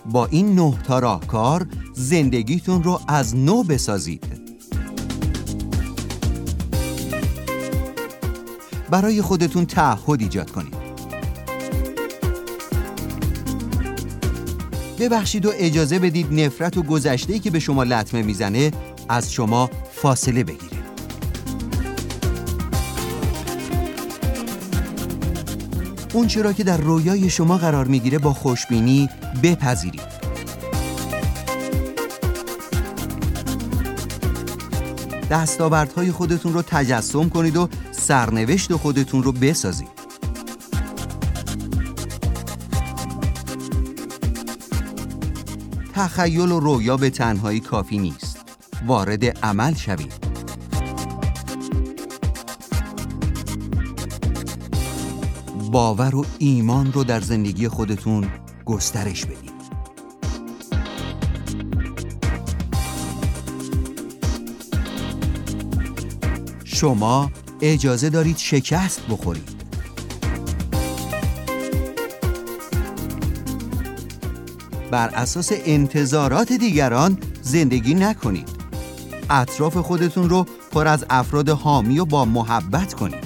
با این 9 تا راهکار زندگیتون رو از نو بسازید. برای خودتون تعهد ایجاد کنید. ببخشید و اجازه بدید نفرت و گذشته‌ای که به شما لطمه میزنه از شما فاصله بگیره. اون چرا که در رویای شما قرار میگیره با خوشبینی بپذیرید. دستاوردهای خودتون رو تجسم کنید و سرنوشت خودتون رو بسازید. تخیل و رویا به تنهایی کافی نیست. وارد عمل شوید. باور و ایمان رو در زندگی خودتون گسترش بدید. شما اجازه دارید شکست بخورید. بر اساس انتظارات دیگران زندگی نکنید. اطراف خودتون رو پر از افراد حامی و با محبت کنید.